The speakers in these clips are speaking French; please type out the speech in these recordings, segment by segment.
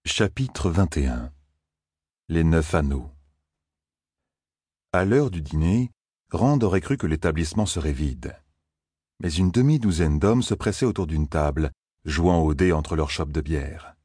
Chapitre 21. Les 9 anneaux. À l'heure du dîner, Rand aurait cru que l'établissement serait vide. Mais une demi-douzaine d'hommes se pressaient autour d'une table, jouant aux dés entre leurs chopes de bière.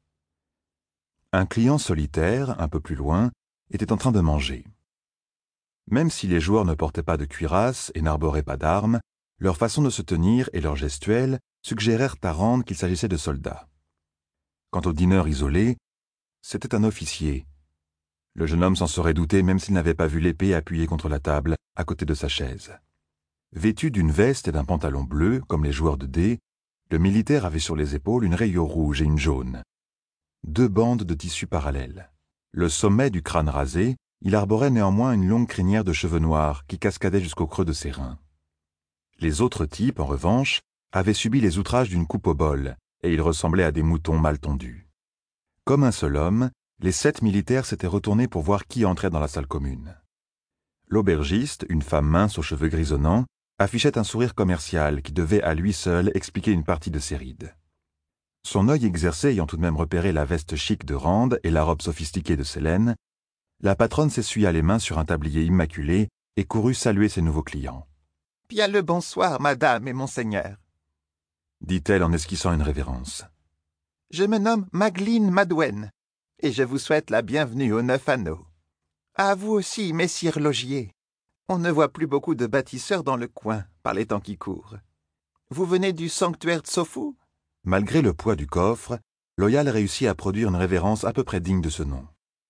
Un client solitaire, un peu plus loin, était en train de manger. Même si les joueurs ne portaient pas de cuirasse et n'arboraient pas d'armes, leur façon de se tenir et leur gestuelle suggérèrent à Rand qu'il s'agissait de soldats. Quant au dîneur isolé, c'était un officier. Le jeune homme s'en serait douté même s'il n'avait pas vu l'épée appuyée contre la table, à côté de sa chaise. Vêtu d'une veste et d'un pantalon bleu, comme les joueurs de dés, le militaire avait sur les épaules une rayure rouge et une jaune. 2 bandes de tissu parallèles. Le sommet du crâne rasé, il arborait néanmoins une longue crinière de cheveux noirs qui cascadait jusqu'au creux de ses reins. Les autres types, en revanche, avaient subi les outrages d'une coupe au bol, et ils ressemblaient à des moutons mal tondus. Comme un seul homme, les 7 militaires s'étaient retournés pour voir qui entrait dans la salle commune. L'aubergiste, une femme mince aux cheveux grisonnants, affichait un sourire commercial qui devait à lui seul expliquer une partie de ses rides. Son œil exercé ayant tout de même repéré la veste chic de Rand et la robe sophistiquée de Selene, la patronne s'essuya les mains sur un tablier immaculé et courut saluer ses nouveaux clients. « Bien le bonsoir, madame et monseigneur », dit-elle en esquissant une révérence. « Je me nomme Magline Madwen, et je vous souhaite la bienvenue aux 9 anneaux. À vous aussi, messire Logier. On ne voit plus beaucoup de bâtisseurs dans le coin, par les temps qui courent. Vous venez du sanctuaire Tsofu ?» Malgré le poids du coffre, Loyal réussit à produire une révérence à peu près digne de ce nom.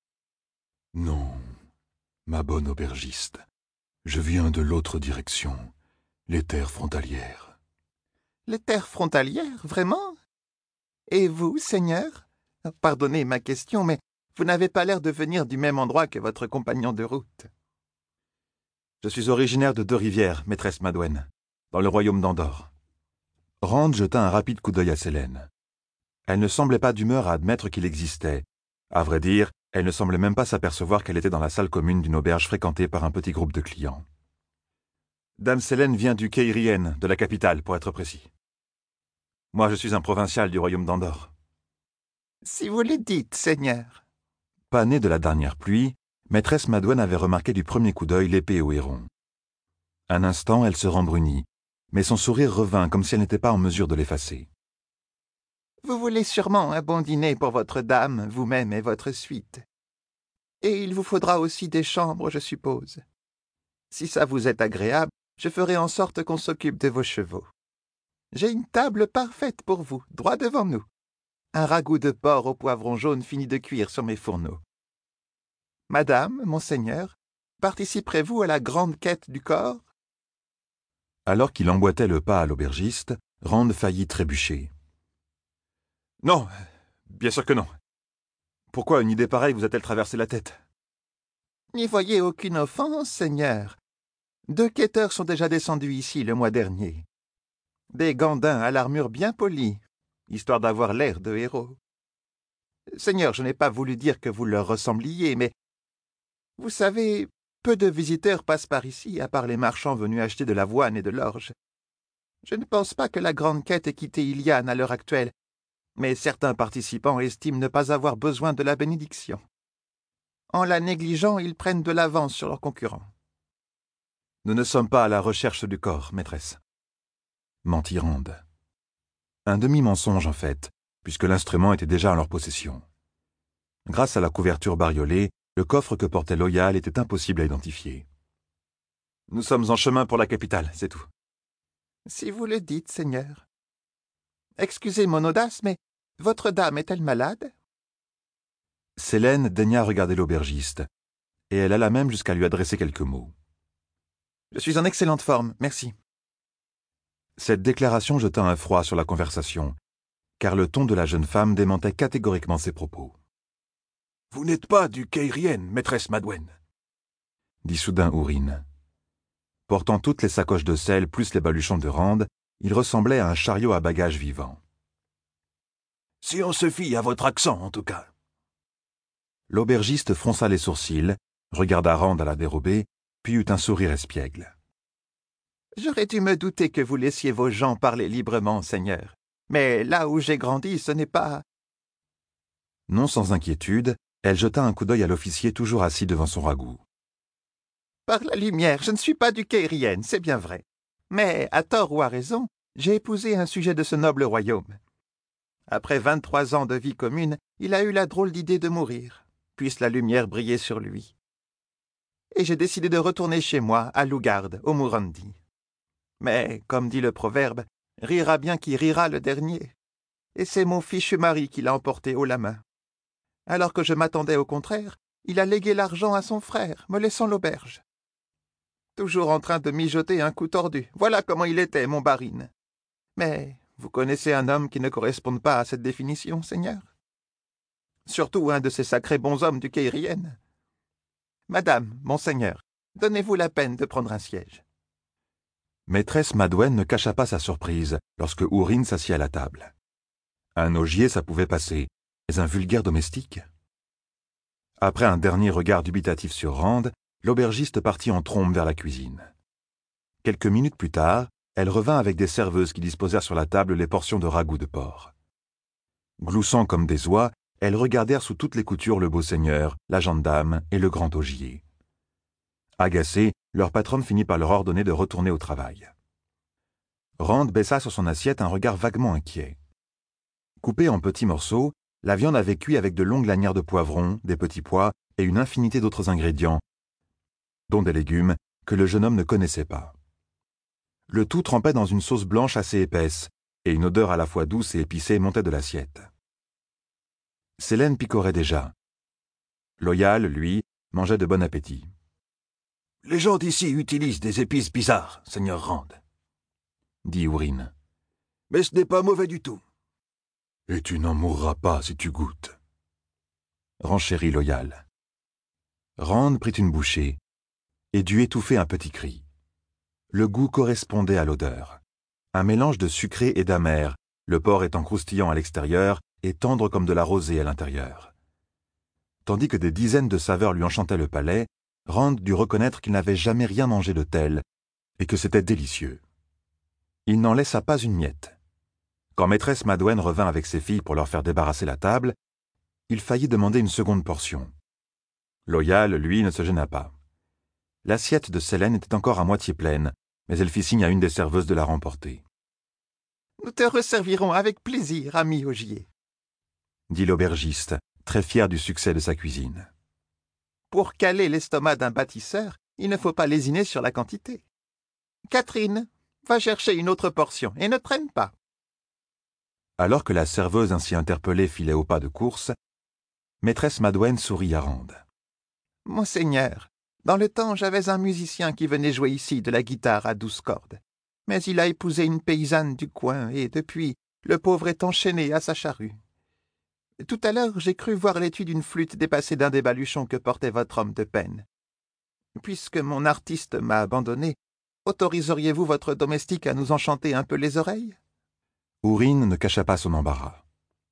« Non, ma bonne aubergiste, je viens de l'autre direction, les terres frontalières. » « Les terres frontalières, vraiment ? Et vous, seigneur ? Pardonnez ma question, mais vous n'avez pas l'air de venir du même endroit que votre compagnon de route. »« Je suis originaire de 2 rivières, maîtresse Madwen, dans le royaume d'Andorre. » Rand jeta un rapide coup d'œil à Selene. Elle ne semblait pas d'humeur à admettre qu'il existait. À vrai dire, elle ne semblait même pas s'apercevoir qu'elle était dans la salle commune d'une auberge fréquentée par un petit groupe de clients. Dame Selene vient du Keirien, de la capitale, pour être précis. Moi, je suis un provincial du royaume d'Andorre. « Si vous le dites, seigneur. » Pas née de la dernière pluie, maîtresse Madwen avait remarqué du premier coup d'œil l'épée au héron. Un instant, elle se rembrunit, mais son sourire revint comme si elle n'était pas en mesure de l'effacer. « Vous voulez sûrement un bon dîner pour votre dame, vous-même et votre suite. Et il vous faudra aussi des chambres, je suppose. Si ça vous est agréable, je ferai en sorte qu'on s'occupe de vos chevaux. J'ai une table parfaite pour vous, droit devant nous. Un ragoût de porc au poivron jaune fini de cuire sur mes fourneaux. Madame, monseigneur, participerez-vous à la grande quête du corps ?» Alors qu'il emboîtait le pas à l'aubergiste, Rand faillit trébucher. « Non, bien sûr que non. Pourquoi une idée pareille vous a-t-elle traversé la tête ? » ?»« N'y voyez aucune offense, seigneur. 2 quêteurs sont déjà descendus ici le mois dernier. Des gandins à l'armure bien polie, histoire d'avoir l'air de héros. Seigneur, je n'ai pas voulu dire que vous leur ressembliez, mais vous savez, peu de visiteurs passent par ici, à part les marchands venus acheter de l'avoine et de l'orge. Je ne pense pas que la grande quête ait quitté Iliane à l'heure actuelle, mais certains participants estiment ne pas avoir besoin de la bénédiction. En la négligeant, ils prennent de l'avance sur leurs concurrents. »« Nous ne sommes pas à la recherche du corps, maîtresse. » mentit Rand. Un demi-mensonge, en fait, puisque l'instrument était déjà en leur possession. Grâce à la couverture bariolée, le coffre que portait Loyal était impossible à identifier. « Nous sommes en chemin pour la capitale, c'est tout. »« Si vous le dites, seigneur. Excusez mon audace, mais votre dame est-elle malade ?» Selene daigna regarder l'aubergiste, et elle alla même jusqu'à lui adresser quelques mots. « Je suis en excellente forme, merci. » Cette déclaration jeta un froid sur la conversation, car le ton de la jeune femme démentait catégoriquement ses propos. « Vous n'êtes pas du Keirien, maîtresse Madwen, » dit soudain Ourine. Portant toutes les sacoches de sel plus les baluchons de Rand, il ressemblait à un chariot à bagages vivant. « Si on se fie à votre accent, en tout cas. » L'aubergiste fronça les sourcils, regarda Rand à la dérobée, puis eut un sourire espiègle. « J'aurais dû me douter que vous laissiez vos gens parler librement, seigneur. Mais là où j'ai grandi, ce n'est pas... » Non sans inquiétude, elle jeta un coup d'œil à l'officier toujours assis devant son ragoût. « Par la lumière, je ne suis pas du Caérienne, c'est bien vrai. Mais, à tort ou à raison, j'ai épousé un sujet de ce noble royaume. Après 23 ans de vie commune, il a eu la drôle d'idée de mourir, puisse la lumière briller sur lui. Et j'ai décidé de retourner chez moi, à Lougarde, au Mourandi. Mais, comme dit le proverbe, rira bien qui rira le dernier. Et c'est mon fichu mari qui l'a emporté haut la main. Alors que je m'attendais au contraire, il a légué l'argent à son frère, me laissant l'auberge. Toujours en train de mijoter un coup tordu. Voilà comment il était, mon barine. Mais vous connaissez un homme qui ne corresponde pas à cette définition, Seigneur? Surtout un de ces sacrés bonshommes du Caérienne. Madame, monseigneur, donnez-vous la peine de prendre un siège. Maîtresse Madouenne ne cacha pas sa surprise lorsque Ourine s'assit à la table. Un augier, ça pouvait passer, mais un vulgaire domestique? Après un dernier regard dubitatif sur Rand, l'aubergiste partit en trombe vers la cuisine. Quelques minutes plus tard, elle revint avec des serveuses qui disposèrent sur la table les portions de ragoût de porc. Gloussant comme des oies, elles regardèrent sous toutes les coutures le beau seigneur, la gendarme et le grand augier. Agacée, leur patronne finit par leur ordonner de retourner au travail. Rand baissa sur son assiette un regard vaguement inquiet. Coupée en petits morceaux, la viande avait cuit avec de longues lanières de poivrons, des petits pois et une infinité d'autres ingrédients, dont des légumes que le jeune homme ne connaissait pas. Le tout trempait dans une sauce blanche assez épaisse, et une odeur à la fois douce et épicée montait de l'assiette. Célène picorait déjà. Loyal, lui, mangeait de bon appétit. « Les gens d'ici utilisent des épices bizarres, Seigneur Rand, » dit Ourine. « Mais ce n'est pas mauvais du tout. »« Et tu n'en mourras pas si tu goûtes. » renchérit Loyal. Rand prit une bouchée et dut étouffer un petit cri. Le goût correspondait à l'odeur. Un mélange de sucré et d'amer, le porc étant croustillant à l'extérieur et tendre comme de la rosée à l'intérieur. Tandis que des dizaines de saveurs lui enchantaient le palais, Rand dut reconnaître qu'il n'avait jamais rien mangé de tel et que c'était délicieux. Il n'en laissa pas une miette. Quand maîtresse Madouenne revint avec ses filles pour leur faire débarrasser la table, il faillit demander une seconde portion. Loyal, lui, ne se gêna pas. L'assiette de Célène était encore à moitié pleine, mais elle fit signe à une des serveuses de la remporter. « Nous te resservirons avec plaisir, ami augier, » dit l'aubergiste, très fier du succès de sa cuisine. « Pour caler l'estomac d'un bâtisseur, il ne faut pas lésiner sur la quantité. Catherine, va chercher une autre portion et ne traîne pas. » Alors que la serveuse ainsi interpellée filait au pas de course, maîtresse Madouenne sourit à Rand. « Monseigneur, dans le temps, j'avais un musicien qui venait jouer ici de la guitare à 12 cordes. Mais il a épousé une paysanne du coin et, depuis, le pauvre est enchaîné à sa charrue. Tout à l'heure, j'ai cru voir l'étui d'une flûte dépassée d'un des baluchons que portait votre homme de peine. Puisque mon artiste m'a abandonné, autoriseriez-vous votre domestique à nous enchanter un peu les oreilles ?» Ourine ne cacha pas son embarras.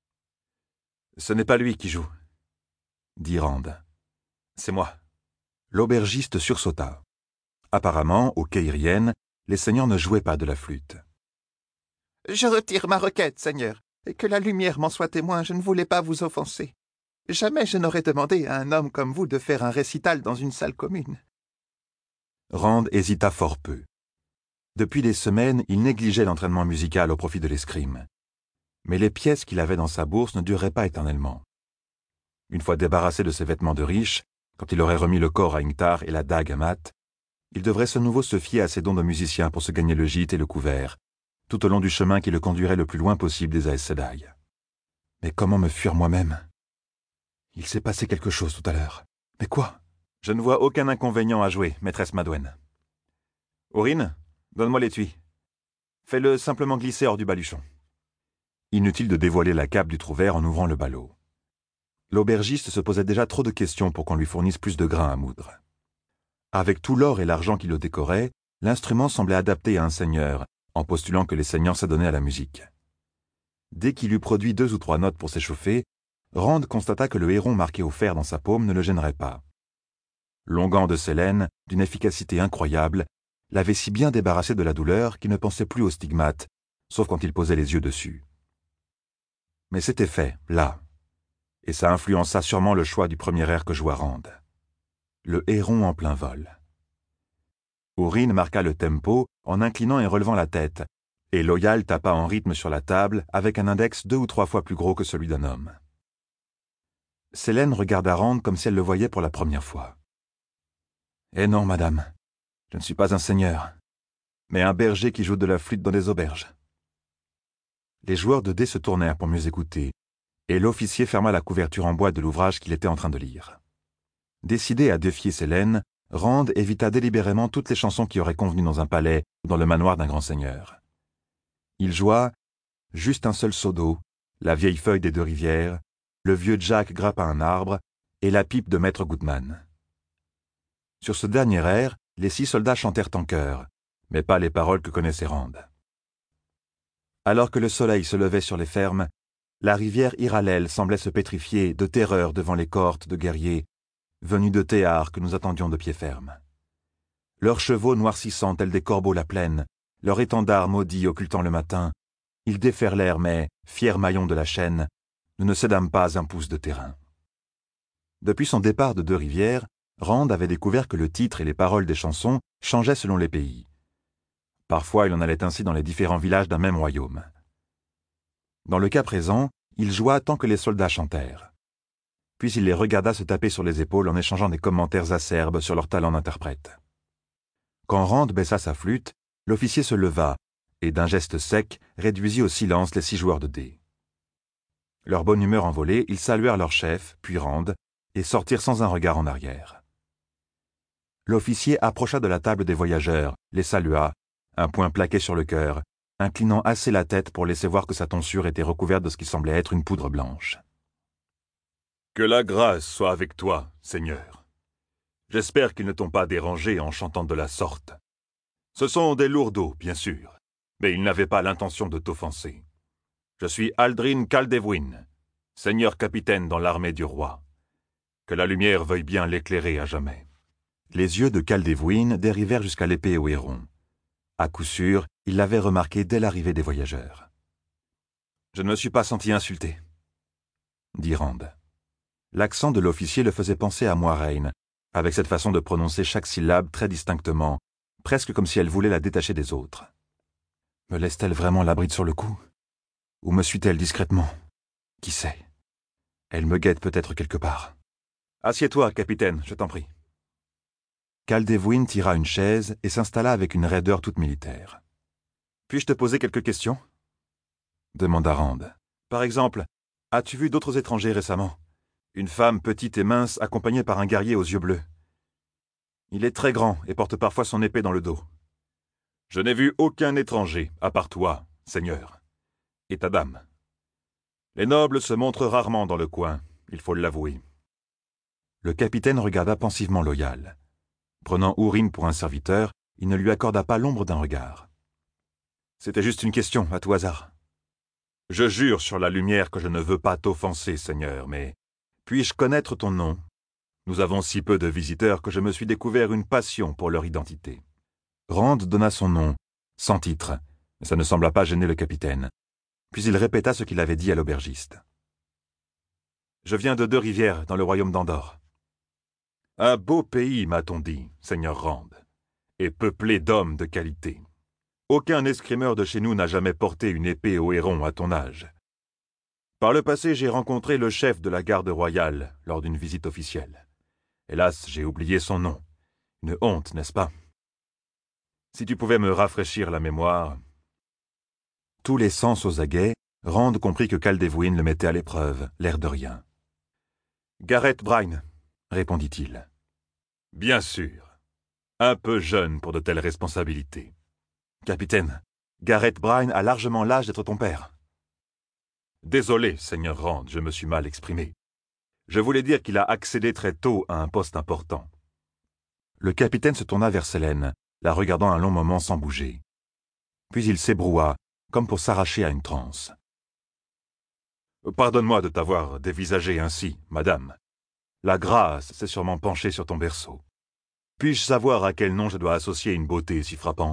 « Ce n'est pas lui qui joue, » dit Rand. « C'est moi. » L'aubergiste sursauta. Apparemment, aux Caériennes, les seigneurs ne jouaient pas de la flûte. « Je retire ma requête, Seigneur, et que la lumière m'en soit témoin, je ne voulais pas vous offenser. Jamais je n'aurais demandé à un homme comme vous de faire un récital dans une salle commune. » Rand hésita fort peu. Depuis des semaines, il négligeait l'entraînement musical au profit de l'escrime. Mais les pièces qu'il avait dans sa bourse ne dureraient pas éternellement. Une fois débarrassé de ses vêtements de riche, quand il aurait remis le corps à Ingtar et la dague à Mat, il devrait de nouveau se fier à ses dons de musicien pour se gagner le gîte et le couvert, tout au long du chemin qui le conduirait le plus loin possible des Aes Sedai. Mais comment me fuir moi-même? Il s'est passé quelque chose tout à l'heure. Mais quoi? Je ne vois aucun inconvénient à jouer, maîtresse Madouenne. Ourine, donne-moi l'étui. Fais-le simplement glisser hors du baluchon. Inutile de dévoiler la cape du trouvère en ouvrant le ballot. L'aubergiste se posait déjà trop de questions pour qu'on lui fournisse plus de grains à moudre. Avec tout l'or et l'argent qui le décoraient, l'instrument semblait adapté à un seigneur, en postulant que les seigneurs s'adonnaient à la musique. Dès qu'il eut produit 2 ou 3 notes pour s'échauffer, Rand constata que le héron marqué au fer dans sa paume ne le gênerait pas. L'onguent de Célène, d'une efficacité incroyable, l'avait si bien débarrassé de la douleur qu'il ne pensait plus aux stigmates, sauf quand il posait les yeux dessus. Mais c'était fait, là. et ça influença sûrement le choix du premier air que joua Rand. Le héron en plein vol. Ourine marqua le tempo en inclinant et relevant la tête, et Loyal tapa en rythme sur la table avec un index 2 ou 3 fois plus gros que celui d'un homme. Sélène regarda Rand comme si elle le voyait pour la première fois. « Eh non, madame, je ne suis pas un seigneur, mais un berger qui joue de la flûte dans des auberges. » Les joueurs de dés se tournèrent pour mieux écouter, et l'officier ferma la couverture en bois de l'ouvrage qu'il était en train de lire. Décidé à défier Sélène, Rand évita délibérément toutes les chansons qui auraient convenu dans un palais ou dans le manoir d'un grand seigneur. Il joua « Juste un seul seau d'eau »,« La vieille feuille des deux rivières »,« Le vieux Jack grappe à un arbre » et la pipe de maître Goodman. Sur ce dernier air, les 6 soldats chantèrent en chœur, mais pas les paroles que connaissait Rand. Alors que le soleil se levait sur les fermes, la rivière Iralel semblait se pétrifier de terreur devant les cohortes de guerriers venus de Théar que nous attendions de pied ferme. Leurs chevaux noircissant tels des corbeaux la plaine, leur étendard maudit occultant le matin, ils déferlèrent, mais, fiers maillons de la chaîne, nous ne cédâmes pas un pouce de terrain. Depuis son départ de Deux-Rivières, Rand avait découvert que le titre et les paroles des chansons changeaient selon les pays. Parfois, il en allait ainsi dans les différents villages d'un même royaume. Dans le cas présent, il joua tant que les soldats chantèrent. Puis il les regarda se taper sur les épaules en échangeant des commentaires acerbes sur leur talent d'interprète. Quand Rand baissa sa flûte, l'officier se leva et, d'un geste sec, réduisit au silence les 6 joueurs de dés. Leur bonne humeur envolée, ils saluèrent leur chef, puis Rand, et sortirent sans un regard en arrière. L'officier approcha de la table des voyageurs, les salua, un poing plaqué sur le cœur, inclinant assez la tête pour laisser voir que sa tonsure était recouverte de ce qui semblait être une poudre blanche. « Que la grâce soit avec toi, Seigneur. J'espère qu'ils ne t'ont pas dérangé en chantant de la sorte. Ce sont des lourdeaux, bien sûr, mais ils n'avaient pas l'intention de t'offenser. Je suis Aldrin Caldevwin, seigneur capitaine dans l'armée du roi. Que la lumière veuille bien l'éclairer à jamais. » Les yeux de Caldevwin dérivèrent jusqu'à l'épée au héron. À coup sûr, il l'avait remarqué dès l'arrivée des voyageurs. « Je ne me suis pas senti insulté, » dit Rand. L'accent de l'officier le faisait penser à Moiraine, avec cette façon de prononcer chaque syllabe très distinctement, presque comme si elle voulait la détacher des autres. Me laisse-t-elle vraiment la bride sur le cou? Ou me suit-elle discrètement? Qui sait? Elle me guette peut-être quelque part. Assieds-toi, capitaine, je t'en prie. Caldevwin tira une chaise et s'installa avec une raideur toute militaire. Puis-je te poser quelques questions? Demanda Rand. Par exemple, as-tu vu d'autres étrangers récemment? Une femme petite et mince accompagnée par un guerrier aux yeux bleus. Il est très grand et porte parfois son épée dans le dos. Je n'ai vu aucun étranger, à part toi, Seigneur, et ta dame. Les nobles se montrent rarement dans le coin, il faut l'avouer. Le capitaine regarda pensivement Loyal. Prenant Ourine pour un serviteur, il ne lui accorda pas l'ombre d'un regard. C'était juste une question, à tout hasard. Je jure sur la lumière que je ne veux pas t'offenser, Seigneur, mais puis-je connaître ton nom? Nous avons si peu de visiteurs que je me suis découvert une passion pour leur identité. Rand donna son nom, sans titre, mais ça ne sembla pas gêner le capitaine. Puis il répéta ce qu'il avait dit à l'aubergiste. Je viens de Deux-Rivières, dans le royaume d'Andorre. Un beau pays, m'a-t-on dit, Seigneur Rand, et peuplé d'hommes de qualité. Aucun escrimeur de chez nous n'a jamais porté une épée au héron à ton âge. Par le passé, j'ai rencontré le chef de la garde royale lors d'une visite officielle. Hélas, j'ai oublié son nom. Une honte, n'est-ce pas? Si tu pouvais me rafraîchir la mémoire... Tous les sens aux aguets, Rand comprit que Caldevwin le mettait à l'épreuve, l'air de rien. « Gareth Bryne, » répondit-il. « Bien sûr. Un peu jeune pour de telles responsabilités. »« Capitaine, Gareth Bryne a largement l'âge d'être ton père. » Désolé, Seigneur Rand, je me suis mal exprimé. Je voulais dire qu'il a accédé très tôt à un poste important. Le capitaine se tourna vers Sélène, la regardant un long moment sans bouger. Puis il s'ébroua, comme pour s'arracher à une transe. « Pardonne-moi de t'avoir dévisagé ainsi, madame. La grâce s'est sûrement penchée sur ton berceau. Puis-je savoir à quel nom je dois associer une beauté si frappante? »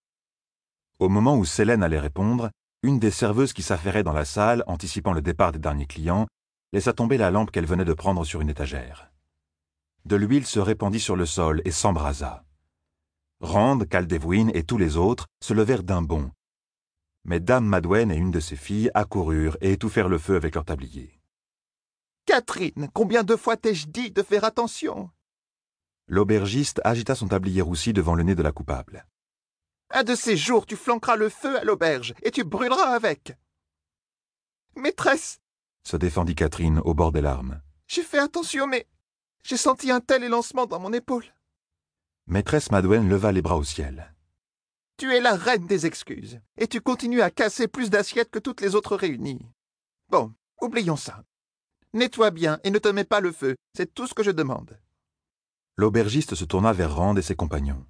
Au moment où Sélène allait répondre, une des serveuses qui s'affairait dans la salle, anticipant le départ des derniers clients, laissa tomber la lampe qu'elle venait de prendre sur une étagère. De l'huile se répandit sur le sol et s'embrasa. Rand, Caldevwin et tous les autres se levèrent d'un bond. Mais Dame Madwen et une de ses filles accoururent et étouffèrent le feu avec leur tablier. « Catherine, combien de fois t'ai-je dit de faire attention ?» L'aubergiste agita son tablier roussi devant le nez de la coupable. « Un de ces jours, tu flanqueras le feu à l'auberge et tu brûleras avec. »« Maîtresse !» se défendit Catherine au bord des larmes. « J'ai fait attention, mais j'ai senti un tel élancement dans mon épaule. » Maîtresse Madwen leva les bras au ciel. « Tu es la reine des excuses, et tu continues à casser plus d'assiettes que toutes les autres réunies. Bon, oublions ça. Nettoie bien et ne te mets pas le feu, c'est tout ce que je demande. » L'aubergiste se tourna vers Rand et ses compagnons.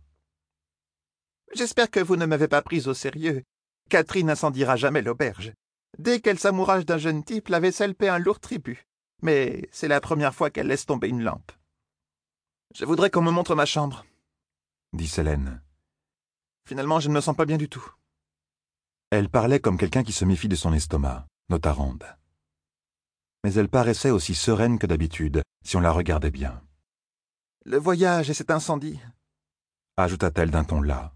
« J'espère que vous ne m'avez pas prise au sérieux. Catherine n'incendiera jamais l'auberge. Dès qu'elle s'amourage d'un jeune type, la vaisselle paie un lourd tribut. Mais c'est la première fois qu'elle laisse tomber une lampe. Je voudrais qu'on me montre ma chambre, » dit Selene. « Finalement, je ne me sens pas bien du tout. » Elle parlait comme quelqu'un qui se méfie de son estomac, nota Rand. Mais elle paraissait aussi sereine que d'habitude, si on la regardait bien. « Le voyage et cet incendie, » ajouta-t-elle d'un ton las.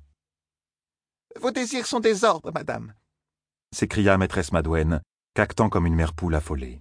« Vos désirs sont des ordres, madame, » s'écria maîtresse Madwen, caquetant comme une mère poule affolée.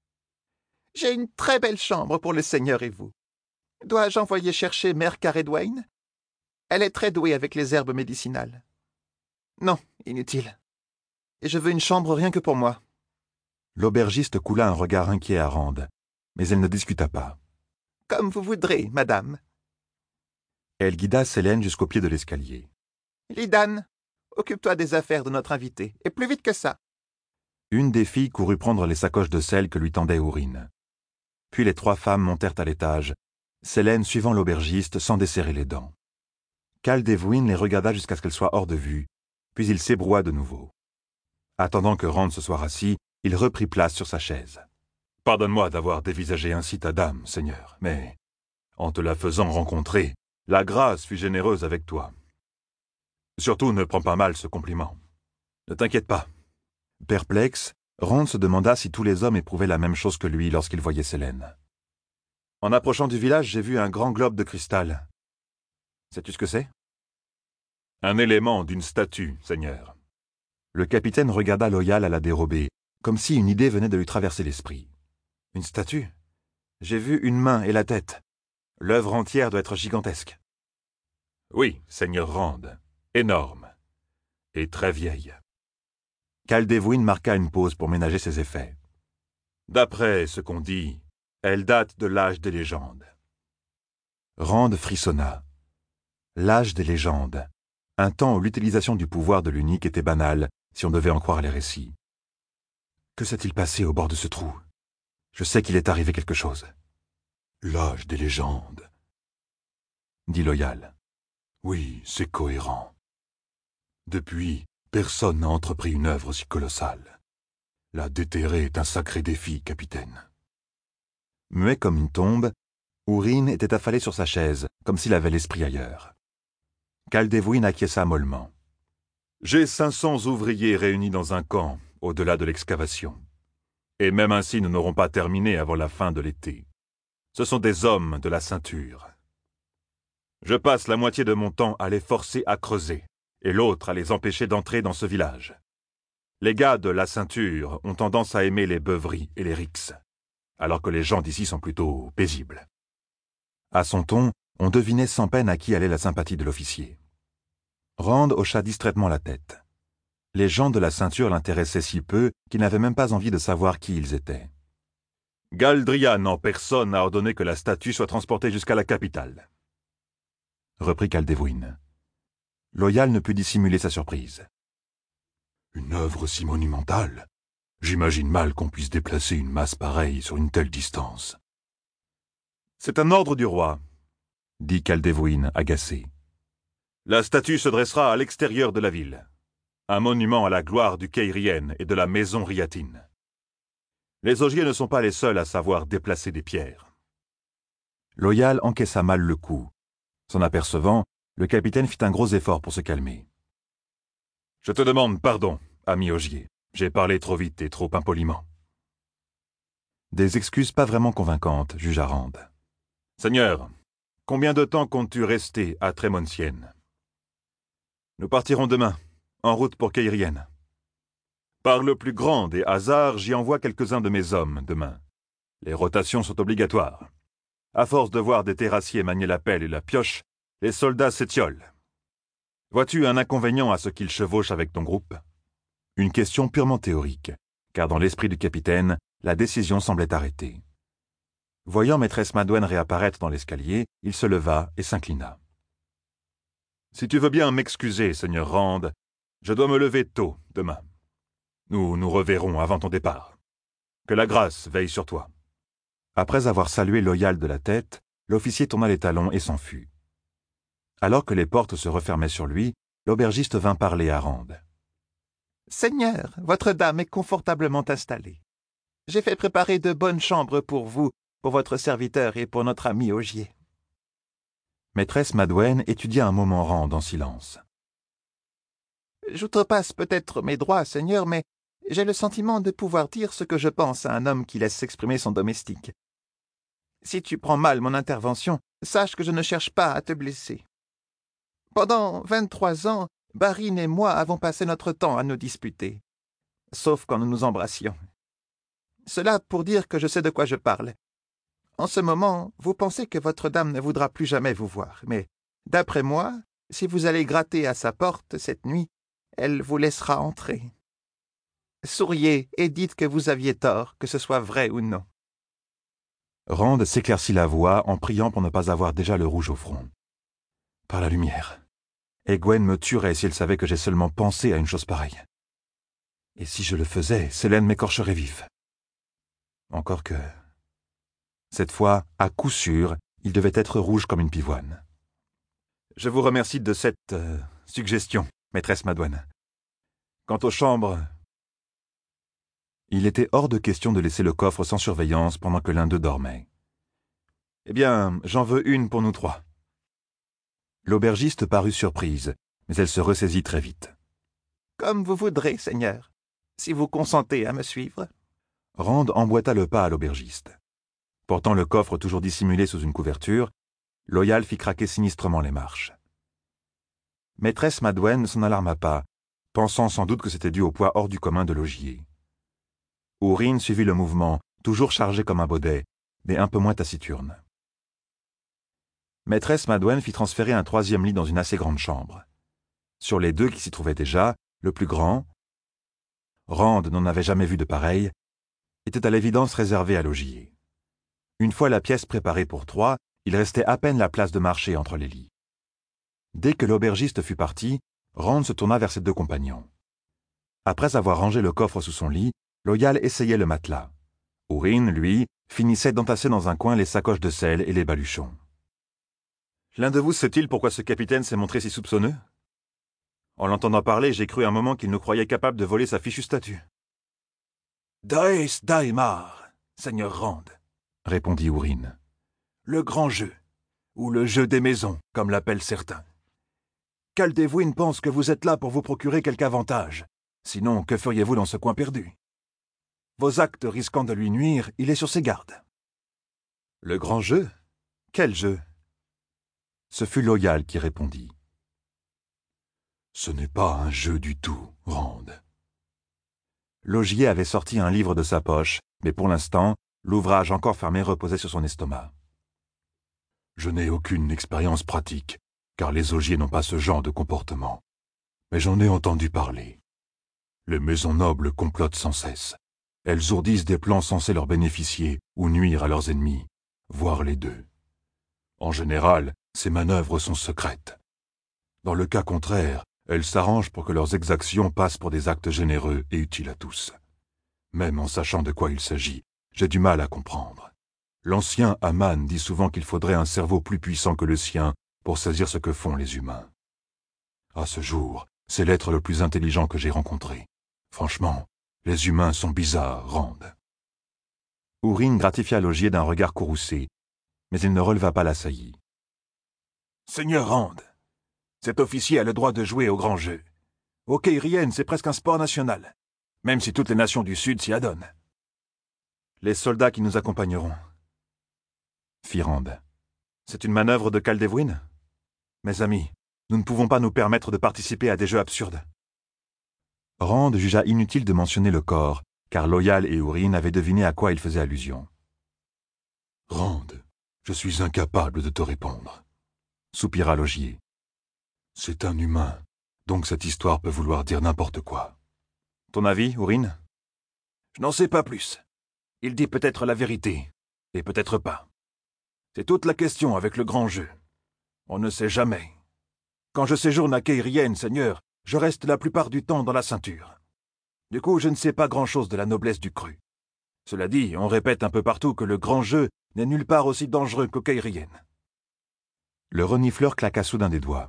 « J'ai une très belle chambre pour le seigneur et vous. Dois-je envoyer chercher mère Caredwayne? Elle est très douée avec les herbes médicinales. » Non, inutile. Et je veux une chambre rien que pour moi. L'aubergiste coula un regard inquiet à Rand, mais elle ne discuta pas. « Comme vous voudrez, madame. » Elle guida Selene jusqu'au pied de l'escalier. « Lidan, occupe-toi des affaires de notre invité, et plus vite que ça. » Une des filles courut prendre les sacoches de sel que lui tendait Ourine. Puis les 3 femmes montèrent à l'étage, Selene suivant l'aubergiste sans desserrer les dents. Caldevwin les regarda jusqu'à ce qu'elles soient hors de vue, puis il s'ébroua de nouveau. Attendant que Rand se soit rassis, il reprit place sur sa chaise. « Pardonne-moi d'avoir dévisagé ainsi ta dame, Seigneur, mais, en te la faisant rencontrer, la grâce fut généreuse avec toi. Surtout ne prends pas mal ce compliment. Ne t'inquiète pas. » Perplexe, Rand se demanda si tous les hommes éprouvaient la même chose que lui lorsqu'ils voyaient Selene. « En approchant du village, j'ai vu un grand globe de cristal. Sais-tu ce que c'est ? » « Un élément d'une statue, Seigneur. » Le capitaine regarda Loyal à la dérobée, comme si une idée venait de lui traverser l'esprit. « Une statue ? J'ai vu une main et la tête. L'œuvre entière doit être gigantesque. »« Oui, Seigneur Rand, énorme. Et très vieille. » Caldevwin marqua une pause pour ménager ses effets. « D'après ce qu'on dit, elle date de l'âge des légendes. » Rand frissonna. L'âge des légendes. Un temps où l'utilisation du pouvoir de l'unique était banale, si on devait en croire les récits. Que s'est-il passé au bord de ce trou? Je sais qu'il est arrivé quelque chose. L'âge des légendes, dit Loyal. Oui, c'est cohérent. Depuis, personne n'a entrepris une œuvre si colossale. La déterrer est un sacré défi, capitaine. Muet comme une tombe, Ourine était affalé sur sa chaise, comme s'il avait l'esprit ailleurs. Caldevwin acquiesça mollement. « J'ai 500 ouvriers réunis dans un camp, au-delà de l'excavation. Et même ainsi, nous n'aurons pas terminé avant la fin de l'été. Ce sont des hommes de la ceinture. Je passe la moitié de mon temps à les forcer à creuser, et l'autre à les empêcher d'entrer dans ce village. Les gars de la ceinture ont tendance à aimer les beuveries et les rixes, alors que les gens d'ici sont plutôt paisibles. » À son ton, on devinait sans peine à qui allait la sympathie de l'officier. Rand hocha distraitement la tête. Les gens de la ceinture l'intéressaient si peu qu'il n'avait même pas envie de savoir qui ils étaient. « Galdrian en personne a ordonné que la statue soit transportée jusqu'à la capitale. » reprit Caldevwin. Loyal ne put dissimuler sa surprise. « Une œuvre si monumentale? J'imagine mal qu'on puisse déplacer une masse pareille sur une telle distance. »« C'est un ordre du roi, » dit Caldevwin, agacé. « La statue se dressera à l'extérieur de la ville. Un monument à la gloire du Keirien et de la maison Riatine. Les Ogiers ne sont pas les seuls à savoir déplacer des pierres. » Loyal encaissa mal le coup. S'en apercevant, le capitaine fit un gros effort pour se calmer. « Je te demande pardon, ami Ogier. J'ai parlé trop vite et trop impoliment. » Des excuses pas vraiment convaincantes, jugea Rand. Seigneur, combien de temps comptes-tu rester à Trémontienne? Nous partirons demain, en route pour Caïrienne. Par le plus grand des hasards, j'y envoie quelques-uns de mes hommes demain. Les rotations sont obligatoires. À force de voir des terrassiers manier la pelle et la pioche, les soldats s'étiolent. Vois-tu un inconvénient à ce qu'ils chevauchent avec ton groupe? Une question purement théorique, car dans l'esprit du capitaine, la décision semblait arrêtée. Voyant maîtresse Madouane réapparaître dans l'escalier, il se leva et s'inclina. « Si tu veux bien m'excuser, seigneur Rand, je dois me lever tôt demain. Nous nous reverrons avant ton départ. Que la grâce veille sur toi. » Après avoir salué Loyal de la tête, l'officier tourna les talons et s'en fut. Alors que les portes se refermaient sur lui, l'aubergiste vint parler à Rand. « Seigneur, votre dame est confortablement installée. J'ai fait préparer de bonnes chambres pour vous, pour votre serviteur et pour notre ami Ogier. » Maîtresse Madouane étudia un moment Rand en silence. « J'outrepasse peut-être mes droits, Seigneur, mais j'ai le sentiment de pouvoir dire ce que je pense à un homme qui laisse s'exprimer son domestique. Si tu prends mal mon intervention, sache que je ne cherche pas à te blesser. Pendant 23 ans, Barine et moi avons passé notre temps à nous disputer, sauf quand nous nous embrassions. Cela pour dire que je sais de quoi je parle. En ce moment, vous pensez que votre dame ne voudra plus jamais vous voir, mais, d'après moi, si vous allez gratter à sa porte cette nuit, elle vous laissera entrer. Souriez et dites que vous aviez tort, que ce soit vrai ou non. » Rand s'éclaircit la voix en priant pour ne pas avoir déjà le rouge au front. « Par la lumière. Egwene me tuerait si elle savait que j'ai seulement pensé à une chose pareille. Et si je le faisais, Célène m'écorcherait vif. Encore que... Cette fois, à coup sûr, il devait être rouge comme une pivoine. »« Je vous remercie de cette suggestion, maîtresse Madouane. Quant aux chambres... » Il était hors de question de laisser le coffre sans surveillance pendant que l'un d'eux dormait. « Eh bien, j'en veux une pour nous trois. » L'aubergiste parut surprise, mais elle se ressaisit très vite. « Comme vous voudrez, Seigneur, si vous consentez à me suivre. » Rand emboîta le pas à l'aubergiste. Portant le coffre toujours dissimulé sous une couverture, Loyal fit craquer sinistrement les marches. Maîtresse Madouane ne s'en alarma pas, pensant sans doute que c'était dû au poids hors du commun de Logier. Ourine suivit le mouvement, toujours chargé comme un baudet, mais un peu moins taciturne. Maîtresse Madouane fit transférer un troisième lit dans une assez grande chambre. Sur les deux qui s'y trouvaient déjà, le plus grand, Rand n'en avait jamais vu de pareil, était à l'évidence réservé à Logier. Une fois la pièce préparée pour trois, il restait à peine la place de marcher entre les lits. Dès que l'aubergiste fut parti, Rand se tourna vers ses deux compagnons. Après avoir rangé le coffre sous son lit, Loyal essayait le matelas. Ourine, lui, finissait d'entasser dans un coin les sacoches de sel et les baluchons. « L'un de vous sait-il pourquoi ce capitaine s'est montré si soupçonneux? En l'entendant parler, j'ai cru un moment qu'il nous croyait capable de voler sa fichue statue. »« Daes Daimar, seigneur Rand, » répondit Ourine. « Le grand jeu, ou le jeu des maisons, comme l'appellent certains. Caldévouine pense que vous êtes là pour vous procurer quelque avantage. Sinon, que feriez-vous dans ce coin perdu? Vos actes risquant de lui nuire, il est sur ses gardes. »« Le grand jeu? Quel jeu ?» Ce fut Loyal qui répondit. « Ce n'est pas un jeu du tout, Rand. » Logier avait sorti un livre de sa poche, mais pour l'instant, l'ouvrage encore fermé reposait sur son estomac. « Je n'ai aucune expérience pratique, car les Ogiers n'ont pas ce genre de comportement. Mais j'en ai entendu parler. Les maisons nobles complotent sans cesse. Elles ourdissent des plans censés leur bénéficier ou nuire à leurs ennemis, voire les deux. En général, ces manœuvres sont secrètes. Dans le cas contraire, elles s'arrangent pour que leurs exactions passent pour des actes généreux et utiles à tous. Même en sachant de quoi il s'agit, j'ai du mal à comprendre. L'ancien Aman dit souvent qu'il faudrait un cerveau plus puissant que le sien pour saisir ce que font les humains. À ce jour, c'est l'être le plus intelligent que j'ai rencontré. Franchement, les humains sont bizarres, Rand. » Ourine gratifia Logier d'un regard courroucé, mais il ne releva pas la saillie. « Seigneur Rand, cet officier a le droit de jouer au grand jeu. Au Caïrienne, c'est presque un sport national, même si toutes les nations du Sud s'y adonnent. » Les soldats qui nous accompagneront. Fit Rand. C'est une manœuvre de Caldevuin? Mes amis, nous ne pouvons pas nous permettre de participer à des jeux absurdes. Rand jugea inutile de mentionner le corps, car Loyal et Urine avaient deviné à quoi il faisait allusion. Rand, je suis incapable de te répondre, soupira Logier. C'est un humain, donc cette histoire peut vouloir dire n'importe quoi. Ton avis, Urine? Je n'en sais pas plus. Il dit peut-être la vérité, et peut-être pas. C'est toute la question avec le grand jeu. On ne sait jamais. Quand je séjourne à Keirienne, Seigneur, je reste la plupart du temps dans la ceinture. Du coup, je ne sais pas grand-chose de la noblesse du cru. Cela dit, on répète un peu partout que le grand jeu n'est nulle part aussi dangereux qu'au Keirienne. Le renifleur claqua soudain des doigts.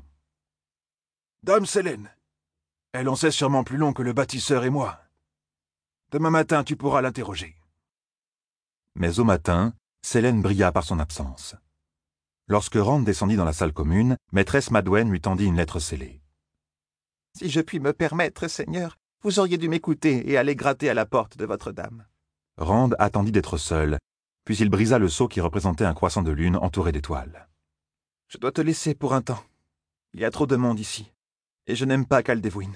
Dame Sélène, elle en sait sûrement plus long que le bâtisseur et moi. Demain matin, tu pourras l'interroger. Mais au matin, Sélène brilla par son absence. Lorsque Rand descendit dans la salle commune, maîtresse Madwen lui tendit une lettre scellée. « Si je puis me permettre, Seigneur, vous auriez dû m'écouter et aller gratter à la porte de votre dame. » Rand attendit d'être seul, puis il brisa le sceau qui représentait un croissant de lune entouré d'étoiles. « Je dois te laisser pour un temps. Il y a trop de monde ici, et je n'aime pas Caldevuin.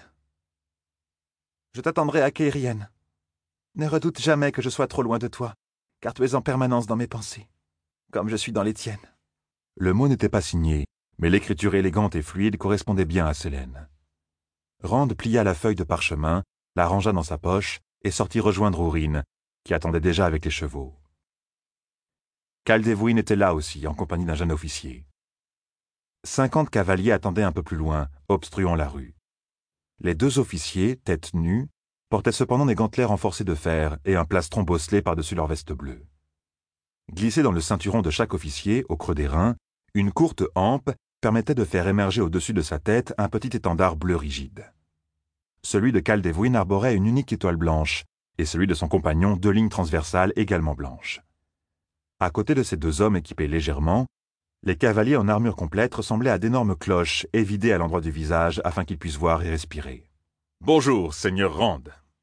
Je t'attendrai à Keirienne. Ne redoute jamais que je sois trop loin de toi, car tu es en permanence dans mes pensées, comme je suis dans les tiennes. » Le mot n'était pas signé, mais l'écriture élégante et fluide correspondait bien à Sélène. Rand plia la feuille de parchemin, la rangea dans sa poche et sortit rejoindre Urine, qui attendait déjà avec les chevaux. Caldevuin était là aussi, en compagnie d'un jeune officier. 50 cavaliers attendaient un peu plus loin, obstruant la rue. Les 2 officiers, tête nue, portaient cependant des gantelets renforcés de fer et un plastron bosselé par-dessus leur veste bleue. Glissée dans le ceinturon de chaque officier, au creux des reins, une courte hampe permettait de faire émerger au-dessus de sa tête un petit étendard bleu rigide. Celui de Caldevuin arborait une unique étoile blanche, et celui de son compagnon 2 lignes transversales également blanches. À côté de ces 2 hommes équipés légèrement, les cavaliers en armure complète ressemblaient à d'énormes cloches évidées à l'endroit du visage afin qu'ils puissent voir et respirer. « Bonjour, Seigneur Rand !»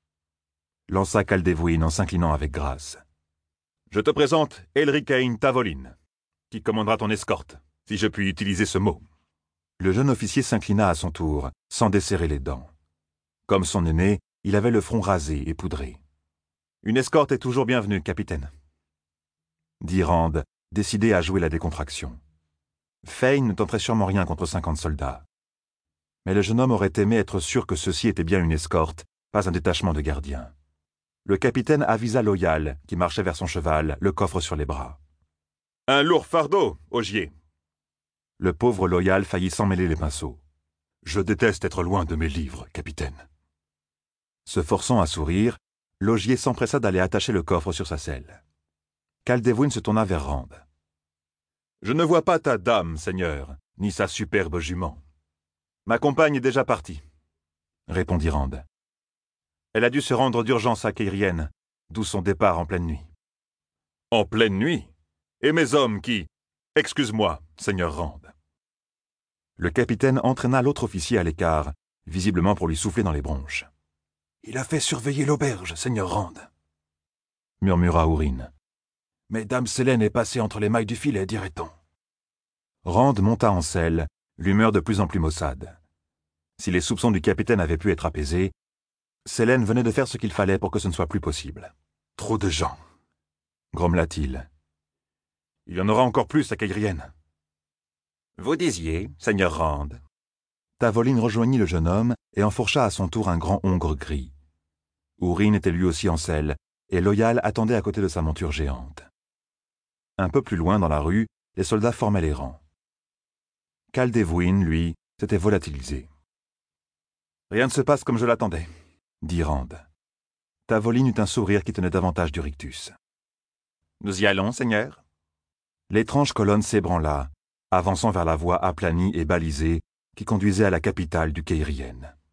lança Caldevuin en s'inclinant avec grâce. « Je te présente Elricain Tavolin, qui commandera ton escorte, si je puis utiliser ce mot. » Le jeune officier s'inclina à son tour, sans desserrer les dents. Comme son aîné, il avait le front rasé et poudré. « Une escorte est toujours bienvenue, capitaine, » dit Rand, décidé à jouer la décontraction. Fane ne tenterait sûrement rien contre 50 soldats. Mais le jeune homme aurait aimé être sûr que ceci était bien une escorte, pas un détachement de gardiens. Le capitaine avisa Loyal, qui marchait vers son cheval, le coffre sur les bras. « Un lourd fardeau, Ogier !» Le pauvre Loyal faillit s'emmêler les pinceaux. « Je déteste être loin de mes livres, capitaine. » Se forçant à sourire, Logier s'empressa d'aller attacher le coffre sur sa selle. Caldevuin se tourna vers Rand. « Je ne vois pas ta dame, Seigneur, ni sa superbe jument. Ma compagne est déjà partie, » répondit Rand. « Elle a dû se rendre d'urgence à Keirienne, d'où son départ en pleine nuit. »« En pleine nuit? Et mes hommes qui... Excuse-moi, Seigneur Rand. » Le capitaine entraîna l'autre officier à l'écart, visiblement pour lui souffler dans les bronches. « Il a fait surveiller l'auberge, Seigneur Rand, » murmura Urine. « Mais Dame Sélène est passée entre les mailles du filet, dirait-on. » Rand monta en selle, l'humeur de plus en plus maussade. Si les soupçons du capitaine avaient pu être apaisés, Sélène venait de faire ce qu'il fallait pour que ce ne soit plus possible. « Trop de gens, » grommela-t-il. « Il y en aura encore plus à Keirienne. »« Vous disiez, Seigneur Rand. » Tavolin rejoignit le jeune homme et enfourcha à son tour un grand hongre gris. Urine était lui aussi en selle, et Loyal attendait à côté de sa monture géante. Un peu plus loin dans la rue, les soldats formaient les rangs. Caldevuin, lui, s'était volatilisé. « Rien ne se passe comme je l'attendais, » dit Rand. Tavolin eut un sourire qui tenait davantage du rictus. « Nous y allons, Seigneur ?» L'étrange colonne s'ébranla, avançant vers la voie aplanie et balisée qui conduisait à la capitale du Keirienne.